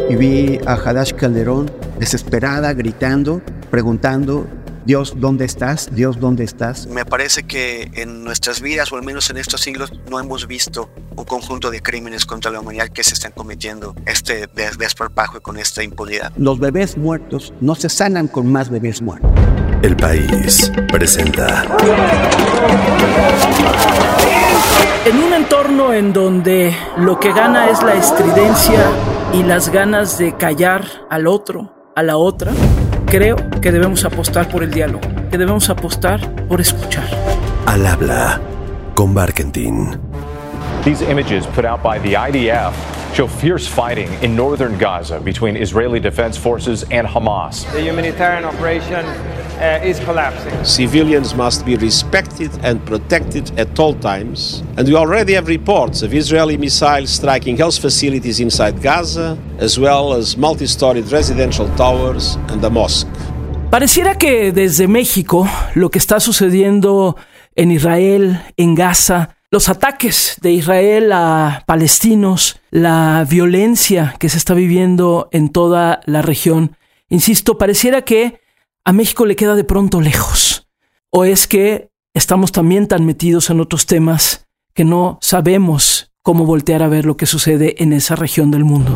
y vi a Hadash Calderón desesperada, gritando, preguntando: Dios, ¿dónde estás? Dios, ¿dónde estás? Me parece que en nuestras vidas, o al menos en estos siglos, no hemos visto un conjunto de crímenes contra la humanidad que se están cometiendo desparpajo y con esta impunidad. Los bebés muertos no se sanan con más bebés muertos. El País presenta. En un entorno en donde lo que gana es la estridencia y las ganas de callar al otro, a la otra, creo que debemos apostar por el diálogo, que debemos apostar por escuchar. Al habla con Barkentin. These images put out by the IDF show fierce fighting in northern Gaza between Israeli Defense Forces and Hamas. The humanitarian operation is collapsing. Civilians must be respected and protected at all times. And we already have reports of Israeli missiles striking health facilities inside Gaza, as well as multi-storied residential towers and a mosque. Pareciera que desde México lo que está sucediendo en Israel, en Gaza, los ataques de Israel a palestinos, la violencia que se está viviendo en toda la región, insisto, pareciera que a México le queda de pronto lejos. ¿O es que estamos también tan metidos en otros temas que no sabemos cómo voltear a ver lo que sucede en esa región del mundo?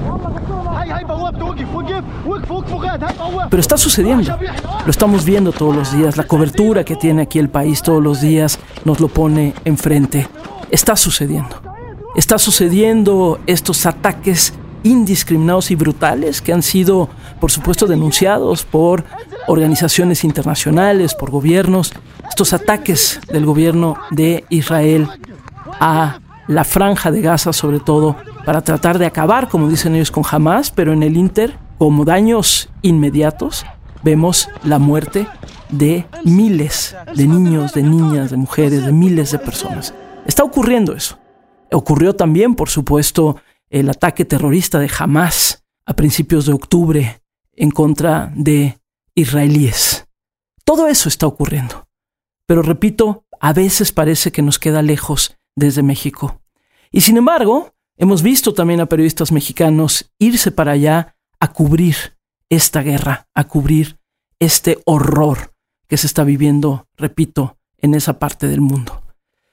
Pero está sucediendo, lo estamos viendo todos los días, la cobertura que tiene aquí el país todos los días nos lo pone enfrente. Está sucediendo estos ataques indiscriminados y brutales que han sido, por supuesto, denunciados por organizaciones internacionales, por gobiernos, estos ataques del gobierno de Israel a la franja de Gaza, sobre todo, para tratar de acabar, como dicen ellos, con Hamas, pero en el ínter, como daños inmediatos, vemos la muerte de miles de niños, de niñas, de mujeres, de miles de personas. Está ocurriendo eso. Ocurrió también, por supuesto, el ataque terrorista de Hamas a principios de octubre en contra de israelíes. Todo eso está ocurriendo. Pero repito, a veces parece que nos queda lejos desde México. Y sin embargo, hemos visto también a periodistas mexicanos irse para allá a cubrir esta guerra, a cubrir este horror que se está viviendo, repito, en esa parte del mundo.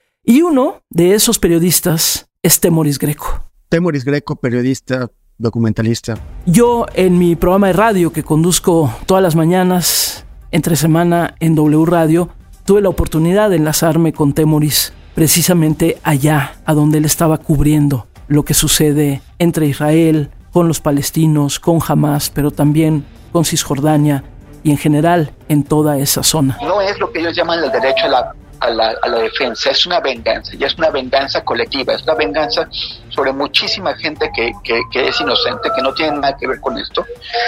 Y uno de esos periodistas es Temoris Greco. Temoris Greco, periodista, documentalista. Yo, en mi programa de radio que conduzco todas las mañanas, entre semana en W Radio, tuve la oportunidad de enlazarme con Temoris precisamente allá, a donde él estaba cubriendo lo que sucede entre Israel, con los palestinos, con Hamas, pero también con Cisjordania y en general en toda esa zona. No es lo que ellos llaman el derecho a la defensa, es una venganza, y es una venganza colectiva, es una venganza sobre muchísima gente que es inocente, que no tiene nada que ver con esto,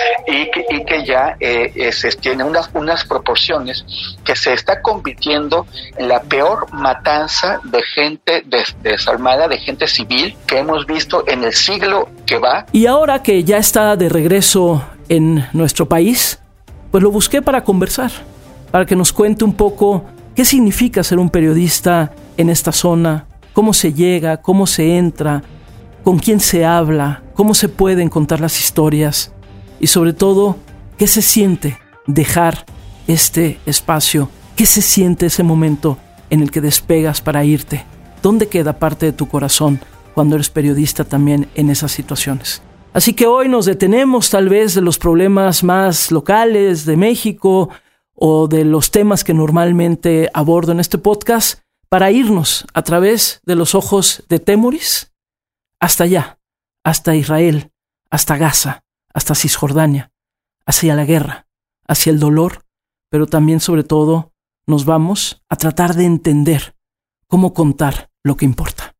y que ya tiene unas proporciones que se está convirtiendo en la peor matanza de gente desarmada, de gente civil que hemos visto en el siglo que va. Y ahora que ya está de regreso en nuestro país, pues lo busqué para conversar, para que nos cuente un poco qué significa ser un periodista en esta zona, cómo se llega, cómo se entra, con quién se habla, cómo se pueden contar las historias y sobre todo, qué se siente dejar este espacio, qué se siente ese momento en el que despegas para irte, dónde queda parte de tu corazón cuando eres periodista también en esas situaciones. Así que hoy nos detenemos tal vez de los problemas más locales de México o de los temas que normalmente abordo en este podcast para irnos a través de los ojos de Temoris hasta allá, hasta Israel, hasta Gaza, hasta Cisjordania, hacia la guerra, hacia el dolor, pero también sobre todo nos vamos a tratar de entender cómo contar lo que importa.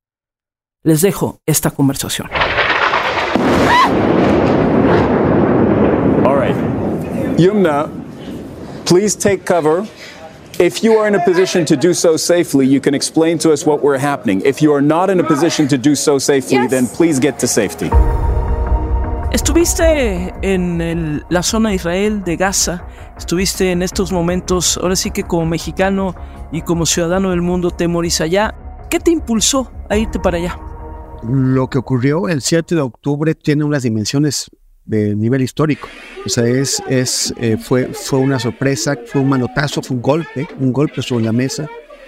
Les dejo esta conversación. All right. Yumna, please take cover. If you are in a position to do so safely, you can explain to us what we're happening. If you are not in a position to do so safely, then please get to safety. Estuviste en la zona de Israel, de Gaza. Estuviste en estos momentos, ahora sí que como mexicano y como ciudadano del mundo, Temoris, allá. ¿Qué te impulsó a irte para allá? Lo que ocurrió el 7 de octubre tiene unas dimensiones de nivel histórico. O sea, fue una sorpresa, fue un manotazo, fue un golpe sobre la mesa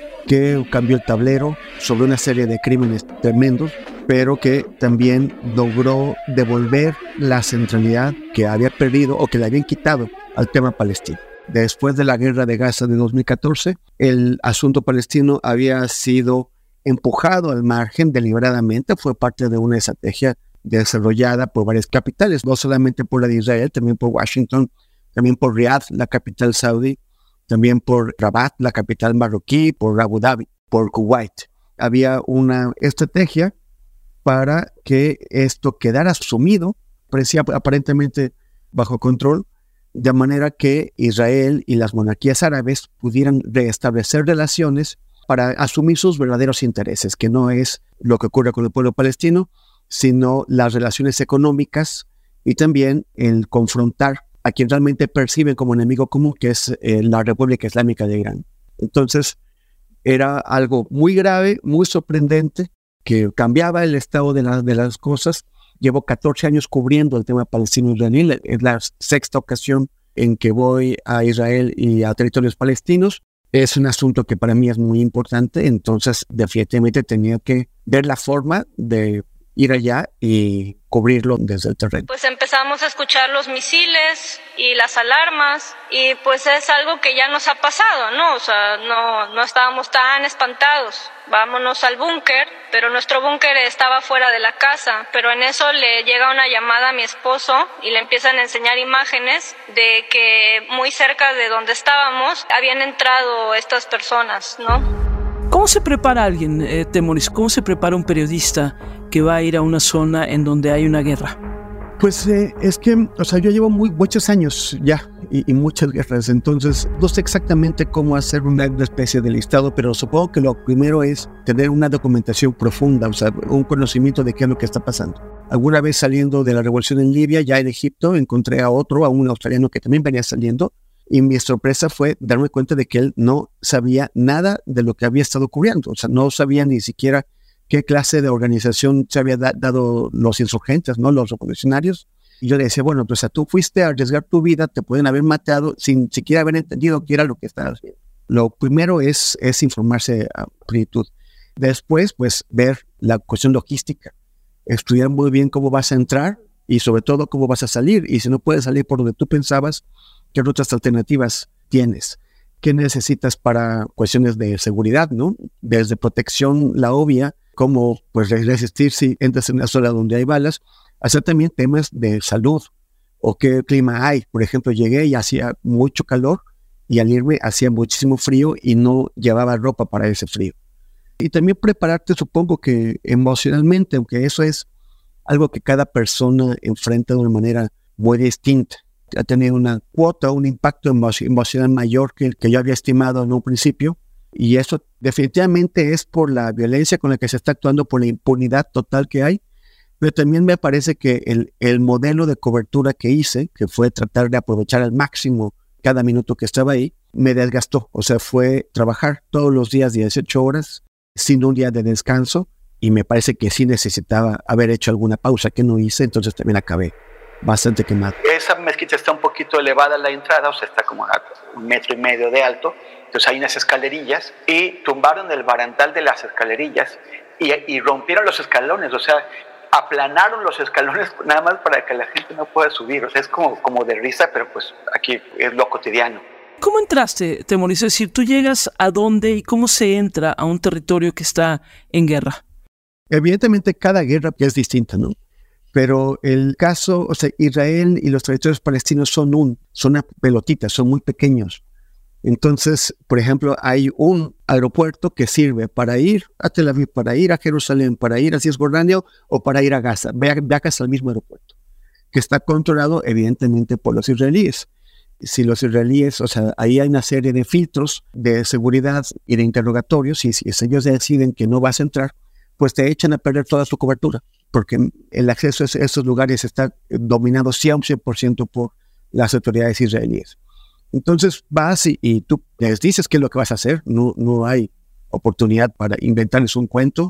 que cambió el tablero sobre una serie de crímenes tremendos, pero que también logró devolver la centralidad que había perdido o que le habían quitado al tema palestino. Después de la guerra de Gaza de 2014, el asunto palestino había sido empujado al margen deliberadamente, fue parte de una estrategia desarrollada por varias capitales, no solamente por la de Israel, también por Washington, también por Riad, la capital saudí, también por Rabat, la capital marroquí, por Abu Dhabi, por Kuwait. Había una estrategia para que esto quedara sumido, parecía aparentemente bajo control, de manera que Israel y las monarquías árabes pudieran restablecer relaciones para asumir sus verdaderos intereses, que no es lo que ocurre con el pueblo palestino, sino las relaciones económicas y también el confrontar a quien realmente perciben como enemigo común, que es la República Islámica de Irán. Entonces, era algo muy grave, muy sorprendente, que cambiaba el estado de las cosas. Llevo 14 años cubriendo el tema palestino-israelí. Es la sexta ocasión en que voy a Israel y a territorios palestinos. Es un asunto que para mí es muy importante, entonces definitivamente tenía que ver la forma de ir allá y cubrirlo desde el terreno. Pues empezamos a escuchar los misiles y las alarmas y pues es algo que ya nos ha pasado, ¿no? O sea, no estábamos tan espantados. Vámonos al búnker, pero nuestro búnker estaba fuera de la casa, pero en eso le llega una llamada a mi esposo y le empiezan a enseñar imágenes de que muy cerca de donde estábamos habían entrado estas personas, ¿no? ¿Cómo se prepara alguien, Temoris? ¿Cómo se prepara un periodista que va a ir a una zona en donde hay una guerra? Pues es que, o sea, yo llevo muchos años ya y muchas guerras, entonces no sé exactamente cómo hacer una especie de listado, pero supongo que lo primero es tener una documentación profunda, o sea, un conocimiento de qué es lo que está pasando. Alguna vez saliendo de la revolución en Libia, ya en Egipto, encontré a un australiano que también venía saliendo, y mi sorpresa fue darme cuenta de que él no sabía nada de lo que había estado cubriendo, o sea, no sabía ni siquiera qué clase de organización se había dado los insurgentes, ¿no? Los revolucionarios. Y yo le decía, bueno, pues tú fuiste a arriesgar tu vida, te pueden haber matado sin siquiera haber entendido qué era lo que estabas haciendo. Lo primero es informarse a plenitud. Después, pues, ver la cuestión logística. Estudiar muy bien cómo vas a entrar y sobre todo cómo vas a salir. Y si no puedes salir por donde tú pensabas, ¿qué otras alternativas tienes? ¿Qué necesitas para cuestiones de seguridad, ¿no? Desde protección, la obvia, como pues resistir si entras en una zona donde hay balas, hacer también temas de salud o qué clima hay. Por ejemplo, llegué y hacía mucho calor y al irme hacía muchísimo frío y no llevaba ropa para ese frío. Y también prepararte, supongo que emocionalmente, aunque eso es algo que cada persona enfrenta de una manera muy distinta. Ha tenido una cuota, un impacto emocional mayor que el que yo había estimado en un principio. Y eso definitivamente es por la violencia con la que se está actuando, por la impunidad total que hay. Pero también me parece que el modelo de cobertura que hice, que fue tratar de aprovechar al máximo cada minuto que estaba ahí, me desgastó. O sea, fue trabajar todos los días 18 horas sin un día de descanso. Y me parece que sí necesitaba haber hecho alguna pausa que no hice, entonces también acabé bastante quemado. Esa mezquita está un poquito elevada a la entrada, o sea, está como a 1,5 metros de alto. Entonces hay unas escalerillas y tumbaron el barandal de las escalerillas y rompieron los escalones, o sea, aplanaron los escalones nada más para que la gente no pueda subir. O sea, es como de risa, pero pues aquí es lo cotidiano. ¿Cómo entraste, Temoris? Es decir, ¿tú llegas a dónde y cómo se entra a un territorio que está en guerra? Evidentemente cada guerra es distinta, ¿no? Pero el caso, o sea, Israel y los territorios palestinos son una pelotita, son muy pequeños. Entonces, por ejemplo, hay un aeropuerto que sirve para ir a Tel Aviv, para ir a Jerusalén, para ir a Cisjordania o para ir a Gaza. Viajas al mismo aeropuerto, que está controlado evidentemente por los israelíes. Si los israelíes, o sea, ahí hay una serie de filtros de seguridad y de interrogatorios, y si ellos deciden que no vas a entrar, pues te echan a perder toda su cobertura, porque el acceso a esos lugares está dominado 100% por las autoridades israelíes. Entonces vas y tú les dices qué es lo que vas a hacer, no hay oportunidad para inventarles un cuento,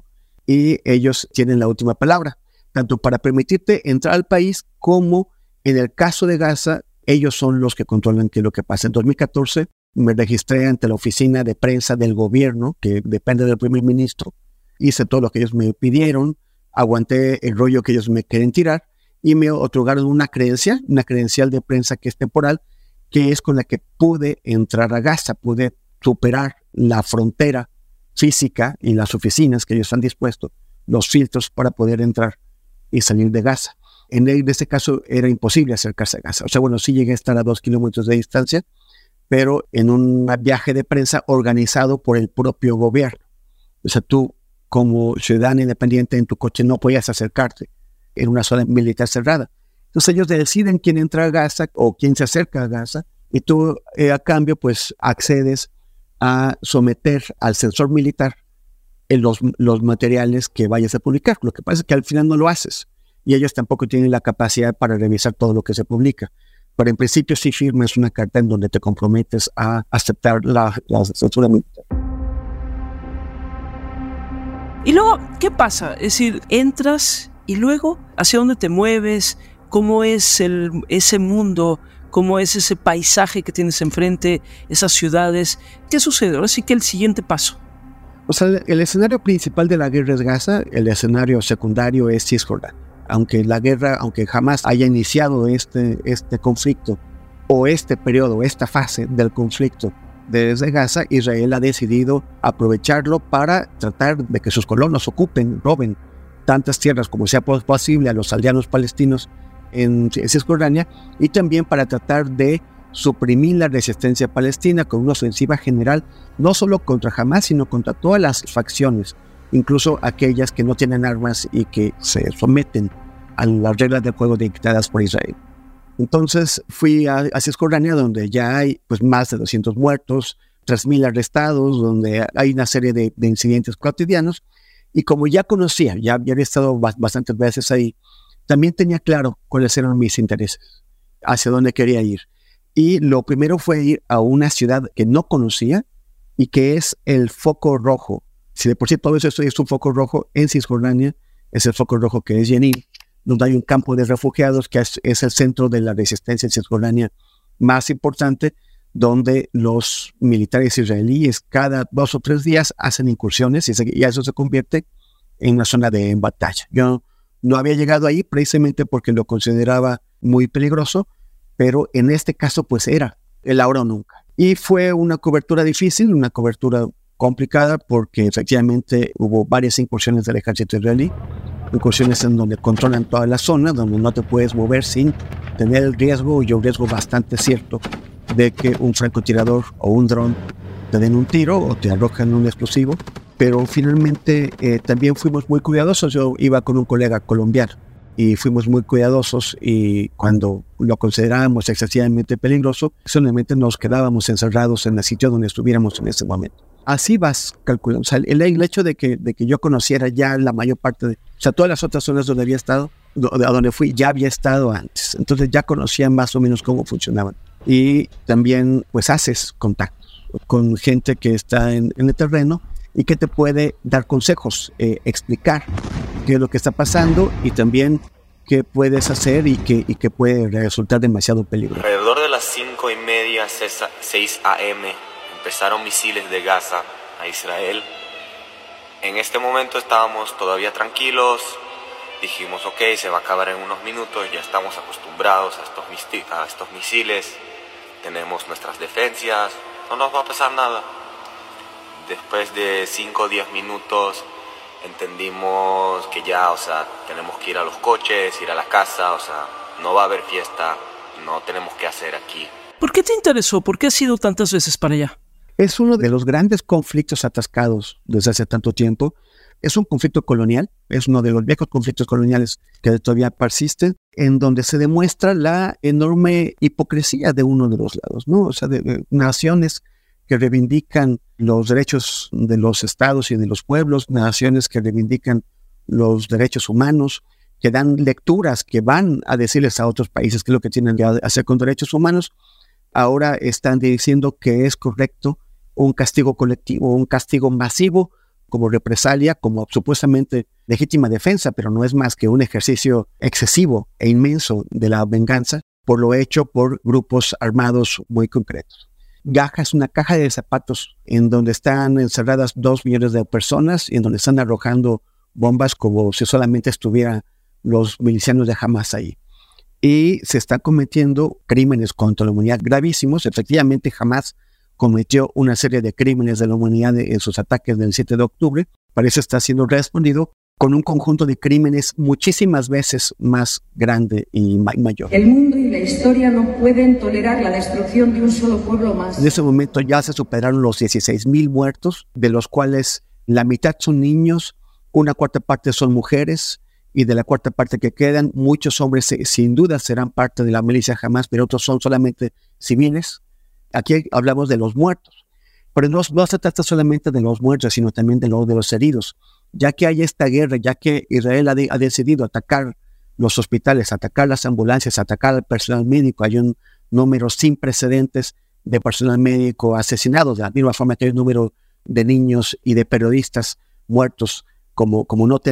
y ellos tienen la última palabra, tanto para permitirte entrar al país como en el caso de Gaza, ellos son los que controlan qué es lo que pasa. En 2014 me registré ante la oficina de prensa del gobierno, que depende del primer ministro. Hice todo lo que ellos me pidieron, aguanté el rollo que ellos me quieren tirar y me otorgaron una credencial de prensa que es temporal, que es con la que pude entrar a Gaza, pude superar la frontera física y las oficinas que ellos han dispuesto, los filtros para poder entrar y salir de Gaza. En este caso era imposible acercarse a Gaza. O sea, bueno, sí llegué a estar a 2 kilómetros de distancia, pero en un viaje de prensa organizado por el propio gobierno. O sea, tú como ciudadano independiente en tu coche no podías acercarte en una zona militar cerrada. Entonces ellos deciden quién entra a Gaza o quién se acerca a Gaza y tú a cambio pues accedes a someter al censor militar los materiales que vayas a publicar. Lo que pasa es que al final no lo haces y ellos tampoco tienen la capacidad para revisar todo lo que se publica. Pero en principio sí firmes una carta en donde te comprometes a aceptar la censura militar. Y luego, ¿qué pasa? Es decir, entras y luego, ¿hacia dónde te mueves? ¿Cómo es ese mundo? ¿Cómo es ese paisaje que tienes enfrente? Esas ciudades. ¿Qué sucede? Ahora sí que el siguiente paso. O sea, el escenario principal de la guerra es Gaza, el escenario secundario es Cisjordania. Aunque la guerra, aunque jamás haya iniciado este conflicto o este periodo, esta fase del conflicto desde Gaza, Israel ha decidido aprovecharlo para tratar de que sus colonos ocupen, roben tantas tierras como sea posible a los aldeanos palestinos en Cisjordania y también para tratar de suprimir la resistencia palestina con una ofensiva general, no solo contra Hamás, sino contra todas las facciones, incluso aquellas que no tienen armas y que se someten a las reglas del juego dictadas por Israel. Entonces fui a Cisjordania, donde ya hay pues, más de 200 muertos, 3,000 arrestados, donde hay una serie de incidentes cotidianos, y como ya conocía, ya había estado bastantes veces ahí, también tenía claro cuáles eran mis intereses, hacia dónde quería ir. Y lo primero fue ir a una ciudad que no conocía y que es el foco rojo. Si de por sí todo eso es un foco rojo, en Cisjordania es el foco rojo que es Jenin, donde hay un campo de refugiados que es el centro de la resistencia en Cisjordania más importante, donde los militares israelíes cada 2 o 3 días hacen incursiones y eso se convierte en una zona de batalla. Yo no había llegado ahí precisamente porque lo consideraba muy peligroso, pero en este caso pues era el ahora o nunca. Y fue una cobertura difícil, una cobertura complicada porque efectivamente hubo varias incursiones del ejército israelí, incursiones en donde controlan toda la zona, donde no te puedes mover sin tener el riesgo y un riesgo bastante cierto de que un francotirador o un dron te den un tiro o te arrojan un explosivo. Pero finalmente también fuimos muy cuidadosos. Yo iba con un colega colombiano y fuimos muy cuidadosos y cuando lo considerábamos excesivamente peligroso, solamente nos quedábamos encerrados en el sitio donde estuviéramos en ese momento. Así vas calculando. O sea, el hecho de que yo conociera ya la mayor parte de... O sea, todas las otras zonas donde había estado, a donde fui, ya había estado antes. Entonces ya conocía más o menos cómo funcionaban. Y también, pues, haces contactos con gente que está en el terreno y que te puede dar consejos, explicar qué es lo que está pasando y también qué puedes hacer y que puede resultar demasiado peligroso. Alrededor de las 5:30, 6 a.m., empezaron misiles de Gaza a Israel. En este momento estábamos todavía tranquilos. Dijimos, ok, se va a acabar en unos minutos, ya estamos acostumbrados a estos misiles. Tenemos nuestras defensas, no nos va a pasar nada. Después de 5 o 10 minutos entendimos que ya, o sea, tenemos que ir a los coches, ir a la casa, o sea, no va a haber fiesta, no tenemos que hacer aquí. ¿Por qué te interesó? ¿Por qué has ido tantas veces para allá? Es uno de los grandes conflictos atascados desde hace tanto tiempo. Es un conflicto colonial, es uno de los viejos conflictos coloniales que todavía persisten, en donde se demuestra la enorme hipocresía de uno de los lados, ¿no? O sea, de naciones que reivindican los derechos de los estados y de los pueblos, naciones que reivindican los derechos humanos, que dan lecturas, que van a decirles a otros países qué es lo que tienen que hacer con derechos humanos. Ahora están diciendo que es correcto un castigo colectivo, un castigo masivo como represalia, como supuestamente legítima defensa, pero no es más que un ejercicio excesivo e inmenso de la venganza por lo hecho por grupos armados muy concretos. Gaza es una caja de zapatos en donde están encerradas 2 millones de personas y en donde están arrojando bombas como si solamente estuvieran los milicianos de Hamas ahí. Y se están cometiendo crímenes contra la humanidad gravísimos. Efectivamente, Hamas cometió una serie de crímenes de la humanidad en sus ataques del 7 de octubre. Parece estar siendo respondido con un conjunto de crímenes muchísimas veces más grande y mayor. El mundo y la historia no pueden tolerar la destrucción de un solo pueblo más. En ese momento ya se superaron los 16,000 muertos, de los cuales la mitad son niños, 1/4 parte son mujeres, y de la 1/4 parte que quedan, muchos hombres sin duda serán parte de la milicia Hamas, pero otros son solamente civiles. Aquí hablamos de los muertos, pero no se trata solamente de los muertos, sino también de los heridos. Ya que hay esta guerra, ya que Israel ha decidido atacar los hospitales, atacar las ambulancias, atacar al personal médico, hay un número sin precedentes de personal médico asesinado, de la misma forma que hay un número de niños y de periodistas muertos como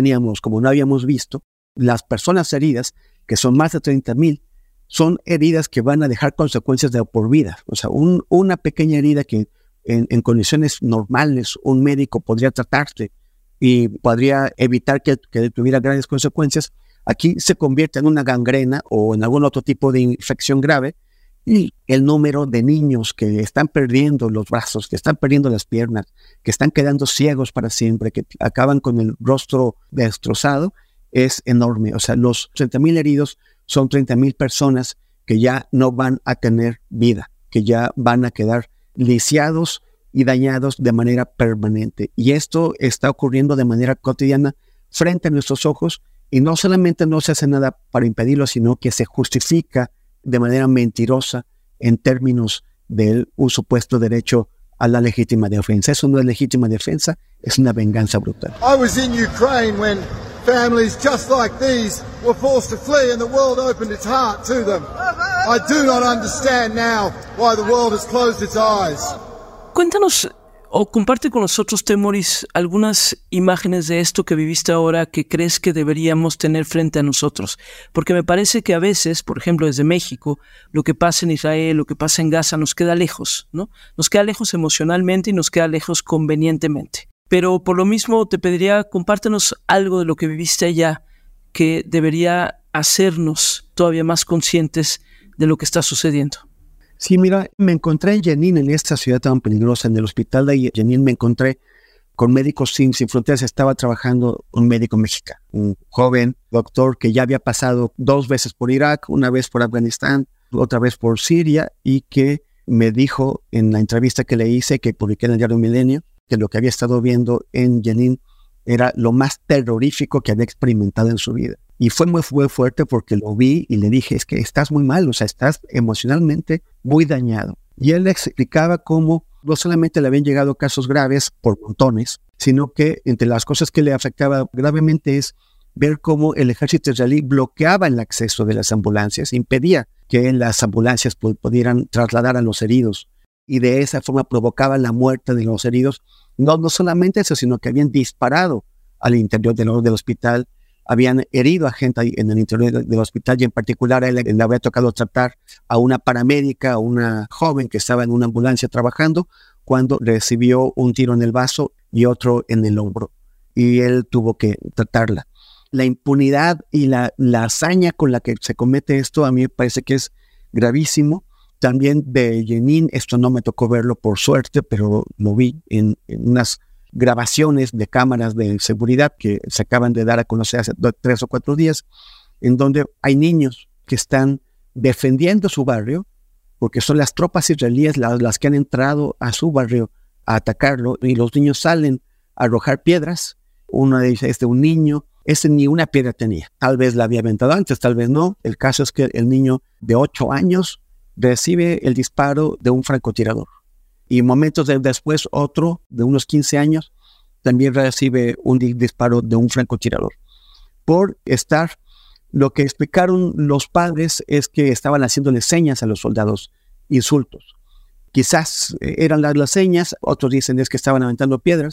no habíamos visto. Las personas heridas, que son más de 30,000, son heridas que van a dejar consecuencias de por vida. O sea, una pequeña herida que en condiciones normales un médico podría tratarte y podría evitar que tuviera grandes consecuencias, aquí se convierte en una gangrena o en algún otro tipo de infección grave, y el número de niños que están perdiendo los brazos, que están perdiendo las piernas, que están quedando ciegos para siempre, que acaban con el rostro destrozado, es enorme. O sea, los 30,000 heridos son 30,000 personas que ya no van a tener vida, que ya van a quedar lisiados y dañados de manera permanente. Y esto está ocurriendo de manera cotidiana frente a nuestros ojos, y no solamente no se hace nada para impedirlo, sino que se justifica de manera mentirosa en términos de un supuesto derecho a la legítima defensa. Eso no es legítima defensa, es una venganza brutal. I was in Ukraine when families just like these were forced to flee and the world opened its heart to them. I do not understand now why the world has closed its eyes. Cuéntanos o comparte con nosotros, Temoris, algunas imágenes de esto que viviste ahora que crees que deberíamos tener frente a nosotros. Porque me parece que a veces, por ejemplo, desde México, lo que pasa en Israel, lo que pasa en Gaza, nos queda lejos, ¿no? Nos queda lejos emocionalmente y nos queda lejos convenientemente. Pero por lo mismo te pediría, compártenos algo de lo que viviste allá que debería hacernos todavía más conscientes de lo que está sucediendo. Sí, mira, me encontré en Jenin, en esta ciudad tan peligrosa, en el hospital de Jenin me encontré con Médicos Sin Fronteras. Estaba trabajando un médico mexicano, un joven doctor que ya había pasado 2 veces por Irak, una vez por Afganistán, otra vez por Siria, y que me dijo en la entrevista que le hice, que publiqué en el diario Milenio, que lo que había estado viendo en Jenin era lo más terrorífico que había experimentado en su vida. Y fue muy fuerte porque lo vi y le dije, es que estás muy mal, o sea, estás emocionalmente muy dañado. Y él le explicaba cómo no solamente le habían llegado casos graves por montones, sino que entre las cosas que le afectaba gravemente es ver cómo el ejército israelí bloqueaba el acceso de las ambulancias, impedía que las ambulancias pudieran trasladar a los heridos, y de esa forma provocaba la muerte de los heridos. No solamente eso, sino que habían disparado al interior del hospital, habían herido a gente ahí en el interior del hospital, y en particular a él le había tocado tratar a una paramédica, a una joven que estaba en una ambulancia trabajando, cuando recibió un tiro en el vaso y otro en el hombro, y él tuvo que tratarla. La impunidad y la hazaña con la que se comete esto a mí me parece que es gravísimo. También de Jenin, esto no me tocó verlo por suerte, pero lo vi en unas grabaciones de cámaras de seguridad que se acaban de dar a conocer hace 3 o 4 días, en donde hay niños que están defendiendo su barrio, porque son las tropas israelíes las que han entrado a su barrio a atacarlo, y los niños salen a arrojar piedras. Uno de ellos es de un niño, ese ni una piedra tenía, tal vez la había aventado antes, tal vez no. El caso es que el niño de 8 años recibe el disparo de un francotirador. Y momentos después, otro de unos 15 años también recibe un disparo de un francotirador. Por estar, lo que explicaron los padres es que estaban haciéndole señas a los soldados, insultos. Quizás eran las señas, otros dicen es que estaban aventando piedras.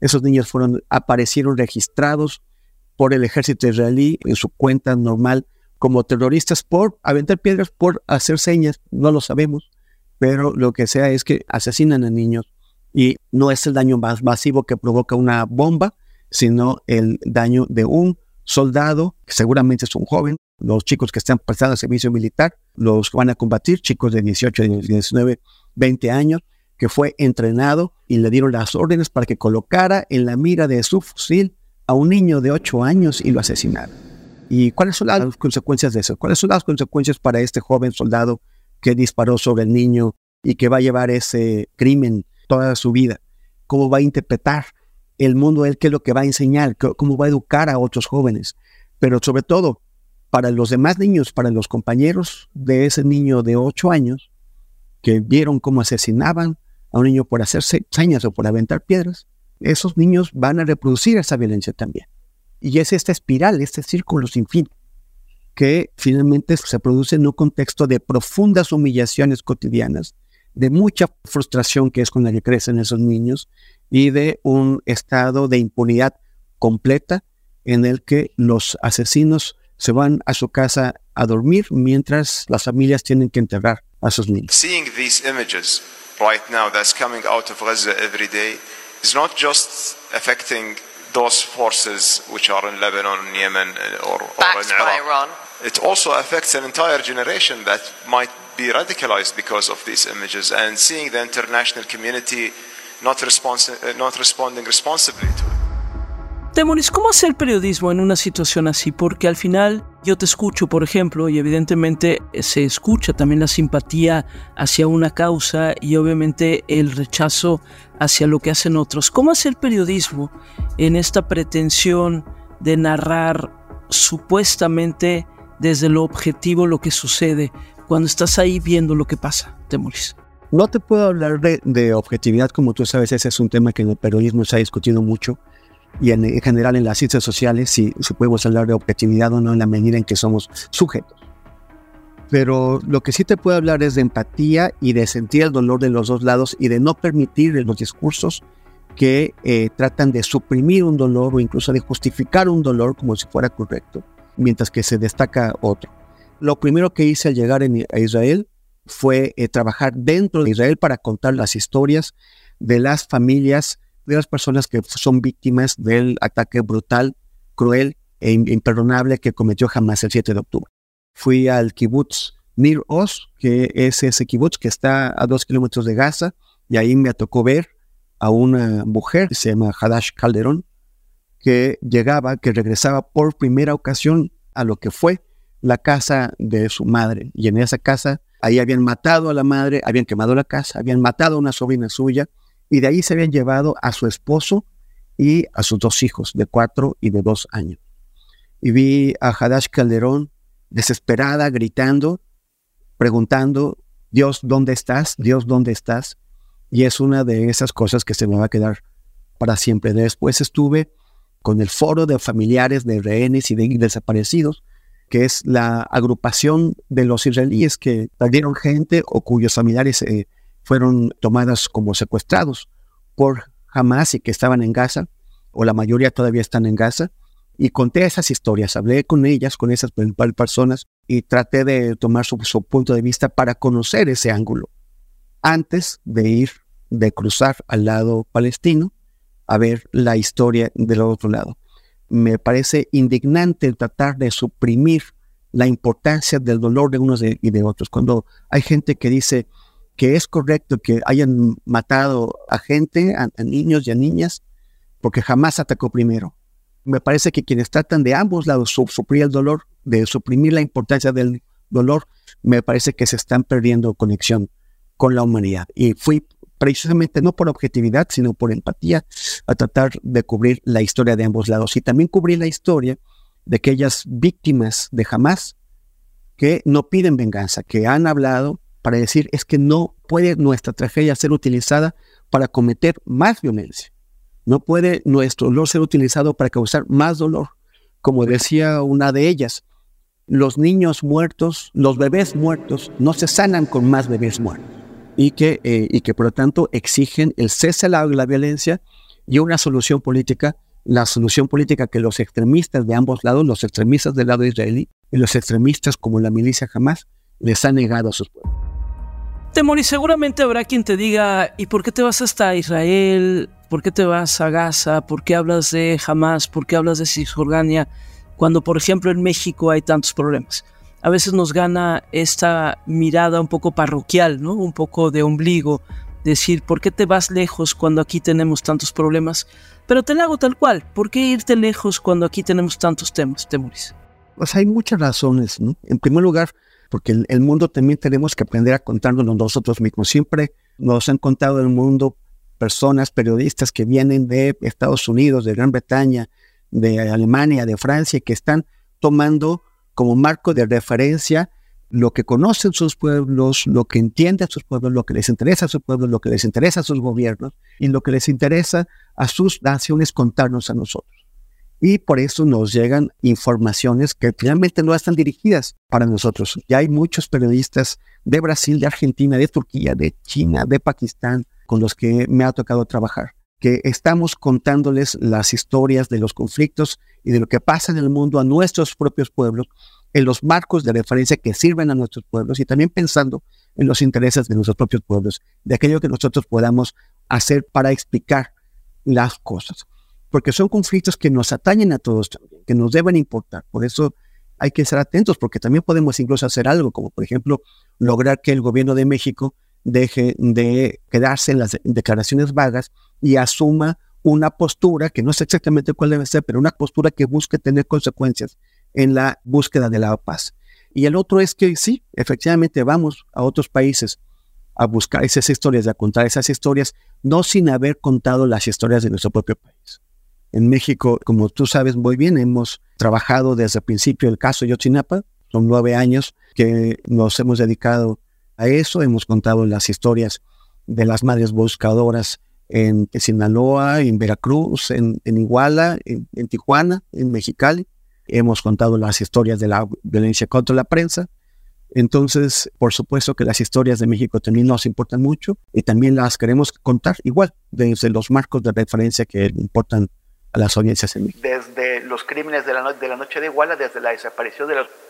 Esos niños aparecieron registrados por el ejército israelí en su cuenta normal como terroristas por aventar piedras, por hacer señas, no lo sabemos, pero lo que sea es que asesinan a niños y no es el daño más masivo que provoca una bomba, sino el daño de un soldado, que seguramente es un joven, los chicos que están prestando servicio militar, los que van a combatir, chicos de 18, 19, 20 años, que fue entrenado y le dieron las órdenes para que colocara en la mira de su fusil a un niño de 8 años y lo asesinara. ¿Y cuáles son las consecuencias de eso? ¿Cuáles son las consecuencias para este joven soldado que disparó sobre el niño y que va a llevar ese crimen toda su vida? ¿Cómo va a interpretar el mundo él? ¿Qué es lo que va a enseñar? ¿Cómo va a educar a otros jóvenes? Pero sobre todo, para los demás niños, para los compañeros de ese niño de 8 años, que vieron cómo asesinaban a un niño por hacer señas o por aventar piedras, esos niños van a reproducir esa violencia también. Y es esta espiral, este círculo sin fin, que finalmente se produce en un contexto de profundas humillaciones cotidianas, de mucha frustración que es con la que crecen esos niños y de un estado de impunidad completa en el que los asesinos se van a su casa a dormir mientras las familias tienen que enterrar a sus niños. Seeing these images right now that's coming out of Gaza every day is not just affecting those forces which are in Lebanon, Yemen, or in Iraq. It also affects an entire generation that might be radicalized because of these images, and seeing the international community not responding responsibly to it. Temoris, ¿cómo hacer periodismo en una situación así? Porque al final yo te escucho, por ejemplo, y evidentemente se escucha también la simpatía hacia una causa y obviamente el rechazo hacia lo que hacen otros. ¿Cómo hacer periodismo en esta pretensión de narrar supuestamente desde lo objetivo lo que sucede cuando estás ahí viendo lo que pasa, Temoris? No te puedo hablar de objetividad, como tú sabes, ese es un tema que en el periodismo se ha discutido mucho. Y en general en las ciencias sociales, si podemos hablar de objetividad o no en la medida en que somos sujetos. Pero lo que sí te puedo hablar es de empatía y de sentir el dolor de los dos lados y de no permitir los discursos que tratan de suprimir un dolor o incluso de justificar un dolor como si fuera correcto, mientras que se destaca otro. Lo primero que hice al llegar a Israel fue trabajar dentro de Israel para contar las historias de las familias, de las personas que son víctimas del ataque brutal, cruel e imperdonable que cometió Hamas el 7 de octubre. Fui al kibutz Nir Oz, que es ese kibutz que está a 2 kilómetros de Gaza, y ahí me tocó ver a una mujer que se llama Hadash Calderón, que regresaba por primera ocasión a lo que fue la casa de su madre. Y en esa casa, ahí habían matado a la madre, habían quemado la casa, habían matado a una sobrina suya, y de ahí se habían llevado a su esposo y a sus 2 hijos, de 4 y de 2 años. Y vi a Hadash Calderón desesperada, gritando, preguntando, Dios, ¿dónde estás? Dios, ¿dónde estás? Y es una de esas cosas que se me va a quedar para siempre. Después estuve con el Foro de Familiares de Rehenes y de Desaparecidos, que es la agrupación de los israelíes que perdieron gente o cuyos familiares fueron tomadas como secuestrados por Hamas y que estaban en Gaza, o la mayoría todavía están en Gaza, y conté esas historias, hablé con ellas, con esas personas, y traté de tomar su punto de vista para conocer ese ángulo, antes de cruzar al lado palestino, a ver la historia del otro lado. Me parece indignante tratar de suprimir la importancia del dolor de unos y de otros, cuando hay gente que dice que es correcto que hayan matado a gente, a niños y a niñas, porque jamás atacó primero. Me parece que quienes tratan de ambos lados suprimir el dolor, de suprimir la importancia del dolor, me parece que se están perdiendo conexión con la humanidad. Y fui precisamente no por objetividad, sino por empatía, a tratar de cubrir la historia de ambos lados. Y también cubrir la historia de aquellas víctimas de Hamas que no piden venganza, que han hablado para decir es que no puede nuestra tragedia ser utilizada para cometer más violencia. No puede nuestro dolor ser utilizado para causar más dolor. Como decía una de ellas, los niños muertos, los bebés muertos, no se sanan con más bebés muertos. Y que por lo tanto exigen el cese a la violencia y una solución política, la solución política que los extremistas de ambos lados, los extremistas del lado israelí y los extremistas como la milicia Hamas, les han negado a sus pueblos. Temoris, seguramente habrá quien te diga, ¿y por qué te vas hasta Israel? ¿Por qué te vas a Gaza? ¿Por qué hablas de Hamas? ¿Por qué hablas de Cisjordania? Cuando, por ejemplo, en México hay tantos problemas. A veces nos gana esta mirada un poco parroquial, ¿no? Un poco de ombligo. Decir, ¿por qué te vas lejos cuando aquí tenemos tantos problemas? Pero te la hago tal cual. ¿Por qué irte lejos cuando aquí tenemos tantos temas, Temoris? Pues hay muchas razones, ¿no? En primer lugar, porque el mundo también tenemos que aprender a contarnos nosotros mismos. Siempre nos han contado el mundo personas, periodistas que vienen de Estados Unidos, de Gran Bretaña, de Alemania, de Francia, que están tomando como marco de referencia lo que conocen sus pueblos, lo que entienden sus pueblos, lo que les interesa a sus pueblos, lo que les interesa a sus gobiernos y lo que les interesa a sus naciones contarnos a nosotros. Y por eso nos llegan informaciones que finalmente no están dirigidas para nosotros. Ya hay muchos periodistas de Brasil, de Argentina, de Turquía, de China, de Pakistán, con los que me ha tocado trabajar, que estamos contándoles las historias de los conflictos y de lo que pasa en el mundo a nuestros propios pueblos, en los marcos de referencia que sirven a nuestros pueblos y también pensando en los intereses de nuestros propios pueblos, de aquello que nosotros podamos hacer para explicar las cosas. Porque son conflictos que nos atañen a todos también, que nos deben importar. Por eso hay que estar atentos, porque también podemos incluso hacer algo, como por ejemplo, lograr que el gobierno de México deje de quedarse en las declaraciones vagas y asuma una postura, que no sé exactamente cuál debe ser, pero una postura que busque tener consecuencias en la búsqueda de la paz. Y el otro es que sí, efectivamente vamos a otros países a buscar esas historias, a contar esas historias, no sin haber contado las historias de nuestro propio país. En México, como tú sabes muy bien, hemos trabajado desde el principio el caso Yotzinapa. Son 9 años que nos hemos dedicado a eso. Hemos contado las historias de las madres buscadoras en Sinaloa, en Veracruz, en Iguala, en Tijuana, en Mexicali. Hemos contado las historias de la violencia contra la prensa. Entonces, por supuesto que las historias de México también nos importan mucho y también las queremos contar igual desde los marcos de referencia que importan a las audiencias en México. Desde los crímenes de la noche de Iguala, desde la desaparición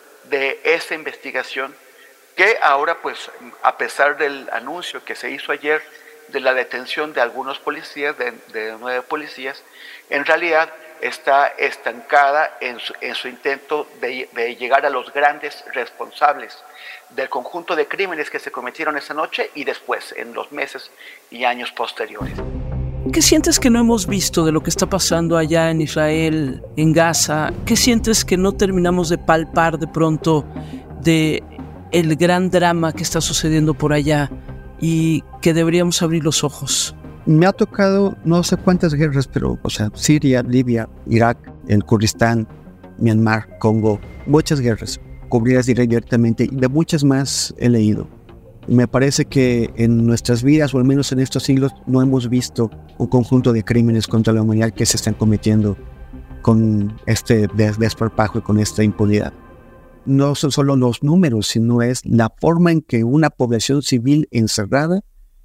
de esa investigación, que ahora, pues, a pesar del anuncio que se hizo ayer de la detención de algunos policías, de 9 policías, en realidad está estancada en su intento de llegar a los grandes responsables del conjunto de crímenes que se cometieron esa noche y después, en los meses y años posteriores. ¿Qué sientes que no hemos visto de lo que está pasando allá en Israel, en Gaza? ¿Qué sientes que no terminamos de palpar de pronto de el gran drama que está sucediendo por allá y que deberíamos abrir los ojos? Me ha tocado no sé cuántas guerras, pero, Siria, Libia, Irak, el Kurdistán, Myanmar, Congo, muchas guerras, cubridas directamente, y de muchas más he leído. Me parece que en nuestras vidas, o al menos en estos siglos, no hemos visto un conjunto de crímenes contra la humanidad que se están cometiendo con este desparpajo y con esta impunidad. No son solo los números, sino es la forma en que una población civil encerrada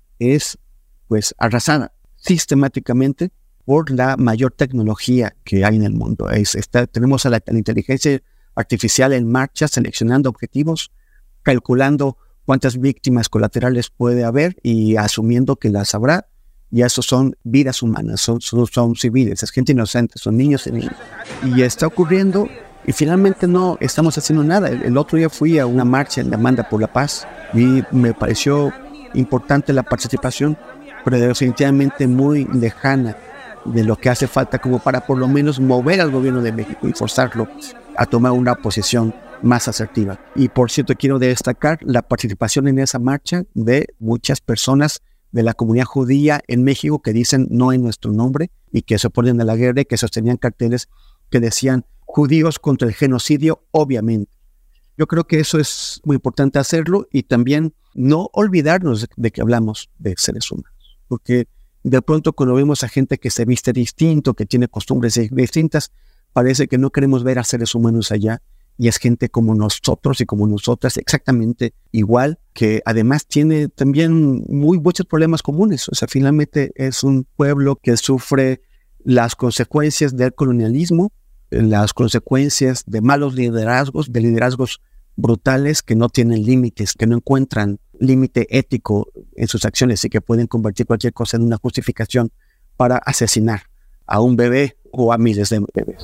es, pues, arrasada sistemáticamente por la mayor tecnología que hay en el mundo. Tenemos a la inteligencia artificial en marcha, seleccionando objetivos, calculando cuántas víctimas colaterales puede haber y asumiendo que las habrá. Y eso son vidas humanas, son civiles, es gente inocente, son niños y niñas. Y está ocurriendo y finalmente no estamos haciendo nada. El otro día fui a una marcha en Demanda por la Paz y me pareció importante la participación, pero definitivamente muy lejana de lo que hace falta como para por lo menos mover al gobierno de México y forzarlo a tomar una posición más asertiva. Y por cierto, quiero destacar la participación en esa marcha de muchas personas de la comunidad judía en México que dicen no en nuestro nombre y que se oponen a la guerra y que sostenían carteles que decían judíos contra el genocidio, obviamente. Yo creo que eso es muy importante hacerlo y también no olvidarnos de que hablamos de seres humanos, porque de pronto cuando vemos a gente que se viste distinto, que tiene costumbres distintas, parece que no queremos ver a seres humanos allá y es gente como nosotros y como nosotras, exactamente igual, que además tiene también muchos problemas comunes. O sea, finalmente es un pueblo que sufre las consecuencias del colonialismo, las consecuencias de malos liderazgos, de liderazgos brutales que no tienen límites, que no encuentran límite ético en sus acciones y que pueden convertir cualquier cosa en una justificación para asesinar a un bebé o a miles de bebés.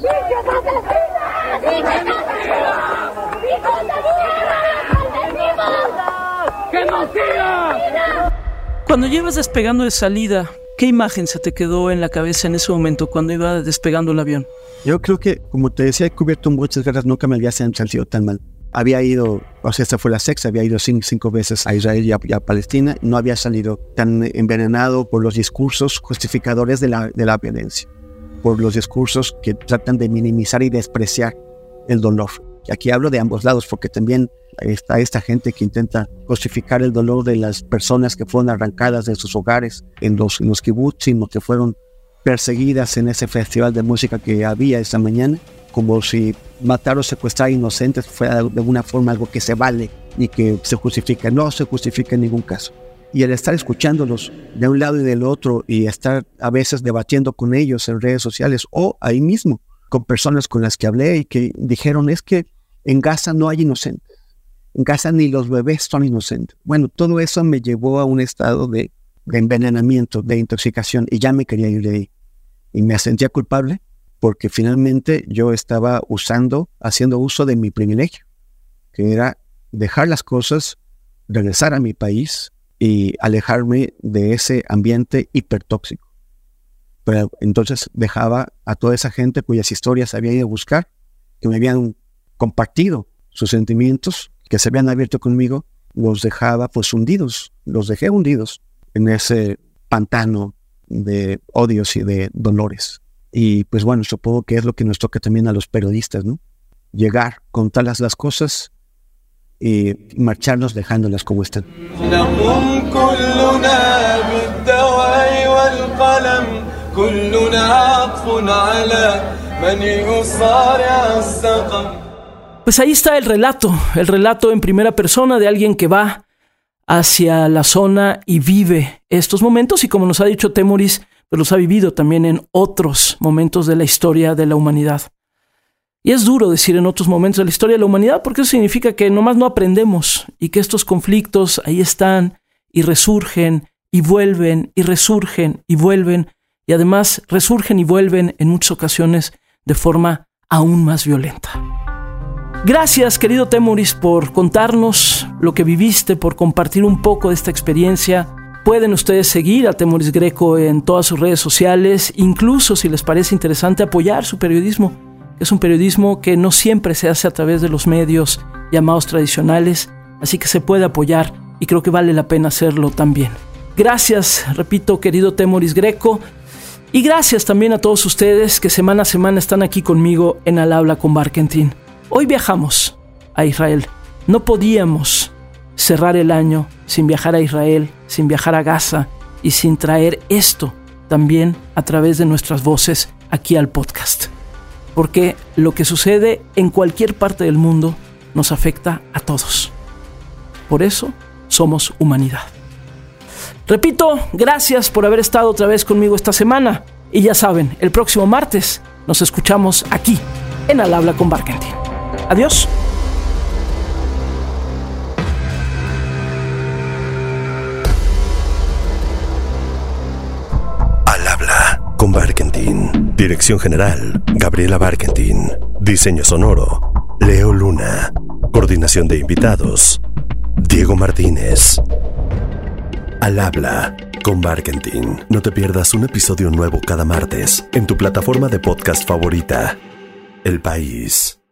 Cuando llevas despegando de salida, ¿qué imagen se te quedó en la cabeza en ese momento cuando iba despegando el avión? Yo creo que, como te decía, he cubierto muchas guerras, nunca me había sentido tan mal. Había ido, o sea, esta fue la sexta, había ido cinco veces a Israel y a Palestina. No había salido tan envenenado por los discursos justificadores de la violencia, por los discursos que tratan de minimizar y despreciar el dolor. Y aquí hablo de ambos lados, porque también está esta gente que intenta justificar el dolor de las personas que fueron arrancadas de sus hogares en los kibutzim, o que fueron perseguidas en ese festival de música que había esta mañana, como si matar o secuestrar inocentes fuera de alguna forma algo que se vale y que se justifica. No se justifica en ningún caso. Y el estar escuchándolos de un lado y del otro y estar a veces debatiendo con ellos en redes sociales o ahí mismo con personas con las que hablé y que dijeron, es que en Gaza no hay inocentes. En Gaza ni los bebés son inocentes. Bueno, todo eso me llevó a un estado de envenenamiento, de intoxicación, y ya me quería ir de ahí. Y me sentía culpable porque finalmente yo estaba haciendo uso de mi privilegio, que era dejar las cosas, regresar a mi país y alejarme de ese ambiente hipertóxico. Pero entonces dejaba a toda esa gente cuyas historias había ido a buscar, que me habían compartido sus sentimientos, que se habían abierto conmigo, los dejaba pues hundidos, los dejé hundidos en ese pantano de odios y de dolores. Y pues bueno, supongo que es lo que nos toca también a los periodistas, ¿no? Llegar, contarlas las cosas y marcharnos dejándolas como están. Pues ahí está el relato en primera persona de alguien que va hacia la zona y vive estos momentos, y como nos ha dicho Temoris, pues los ha vivido también en otros momentos de la historia de la humanidad. Y es duro decir en otros momentos de la historia de la humanidad, porque eso significa que nomás no aprendemos y que estos conflictos ahí están y resurgen y vuelven y resurgen y vuelven, y además resurgen y vuelven en muchas ocasiones de forma aún más violenta. Gracias, querido Temoris, por contarnos lo que viviste, por compartir un poco de esta experiencia. Pueden ustedes seguir a Temoris Greco en todas sus redes sociales, incluso si les parece interesante apoyar su periodismo, que es un periodismo que no siempre se hace a través de los medios llamados tradicionales, así que se puede apoyar y creo que vale la pena hacerlo también. Gracias, repito, querido Temoris Greco, y gracias también a todos ustedes que semana a semana están aquí conmigo en Al Habla con Barkentin. Hoy viajamos a Israel. No podíamos cerrar el año sin viajar a Israel, sin viajar a Gaza y sin traer esto también a través de nuestras voces aquí al podcast. Porque lo que sucede en cualquier parte del mundo nos afecta a todos. Por eso somos humanidad. Repito, gracias por haber estado otra vez conmigo esta semana. Y ya saben, el próximo martes nos escuchamos aquí en Al Habla con Barkentin. Adiós. Al Habla con Barkentin. Dirección General, Gabriela Barkentin. Diseño sonoro, Leo Luna. Coordinación de invitados, Diego Martínez. Al Habla con Barkentin. No te pierdas un episodio nuevo cada martes en tu plataforma de podcast favorita. El País.